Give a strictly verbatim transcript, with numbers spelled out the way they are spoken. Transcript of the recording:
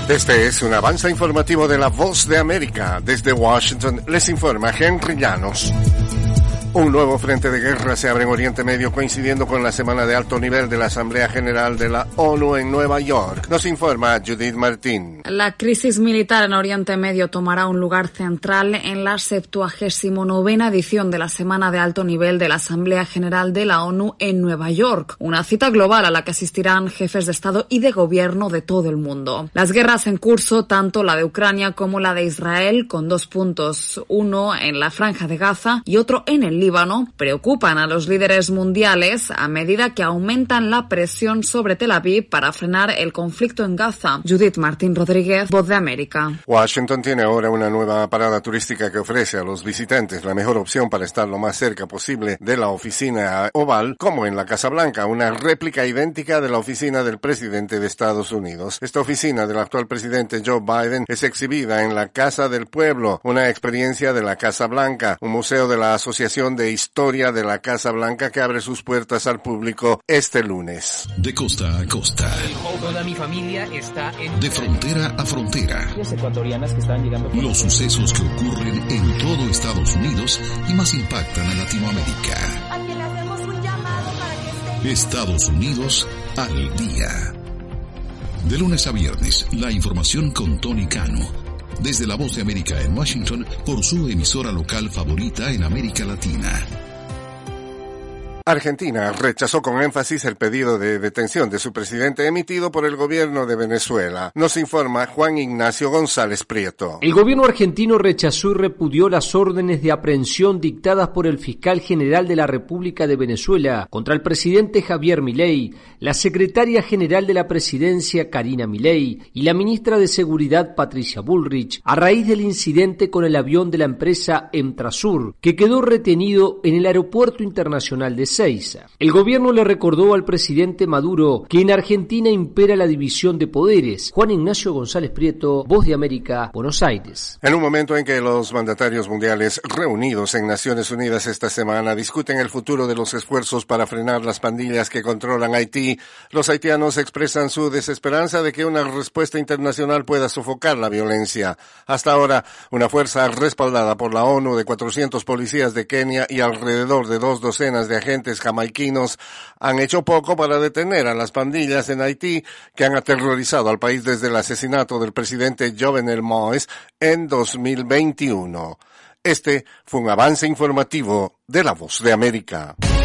Este es un avance informativo de La Voz de América. Desde Washington les informa Henry Llanos. Un nuevo frente de guerra se abre en Oriente Medio coincidiendo con la semana de alto nivel de la Asamblea General de la ONU en Nueva York. Nos informa Judith Martín. La crisis militar en Oriente Medio tomará un lugar central en la septuagésimo novena edición de la semana de alto nivel de la Asamblea General de la ONU en Nueva York. Una cita global a la que asistirán jefes de Estado y de Gobierno de todo el mundo. Las guerras en curso, tanto la de Ucrania como la de Israel, con dos puntos, uno en la Franja de Gaza y otro en el Líbano, preocupan a los líderes mundiales a medida que aumentan la presión sobre Tel Aviv para frenar el conflicto en Gaza. Judith Martín Rodríguez, Voz de América. Washington tiene ahora una nueva parada turística que ofrece a los visitantes la mejor opción para estar lo más cerca posible de la oficina oval, como en la Casa Blanca, una réplica idéntica de la oficina del presidente de Estados Unidos. Esta oficina del actual presidente Joe Biden es exhibida en la Casa del Pueblo, una experiencia de la Casa Blanca, un museo de la Asociación de Historia de la Casa Blanca que abre sus puertas al público este lunes. De costa a costa. Toda mi familia está en... De frontera a frontera. Ecuatorianas que están llegando... Los sucesos que ocurren en todo Estados Unidos y más impactan a Latinoamérica. A quien le hacemos un llamado para que esté... Estados Unidos al día. De lunes a viernes, la información con Tony Cano. Desde La Voz de América en Washington, por su emisora local favorita en América Latina. Argentina rechazó con énfasis el pedido de detención de su presidente emitido por el gobierno de Venezuela. Nos informa Juan Ignacio González Prieto. El gobierno argentino rechazó y repudió las órdenes de aprehensión dictadas por el fiscal general de la República de Venezuela contra el presidente Javier Milei, la secretaria general de la presidencia Karina Milei y la ministra de Seguridad Patricia Bullrich a raíz del incidente con el avión de la empresa Emtrasur que quedó retenido en el aeropuerto internacional de Ezeiza. El gobierno le recordó al presidente Maduro que en Argentina impera la división de poderes. Juan Ignacio González Prieto, Voz de América, Buenos Aires. En un momento en que los mandatarios mundiales reunidos en Naciones Unidas esta semana discuten el futuro de los esfuerzos para frenar las pandillas que controlan Haití, los haitianos expresan su desesperanza de que una respuesta internacional pueda sofocar la violencia. Hasta ahora, una fuerza respaldada por la ONU de cuatrocientos policías de Kenia y alrededor de dos docenas de agentes jamaiquinos han hecho poco para detener a las pandillas en Haití que han aterrorizado al país desde el asesinato del presidente Jovenel Moïse en dos mil veintiuno. Este fue un avance informativo de La Voz de América.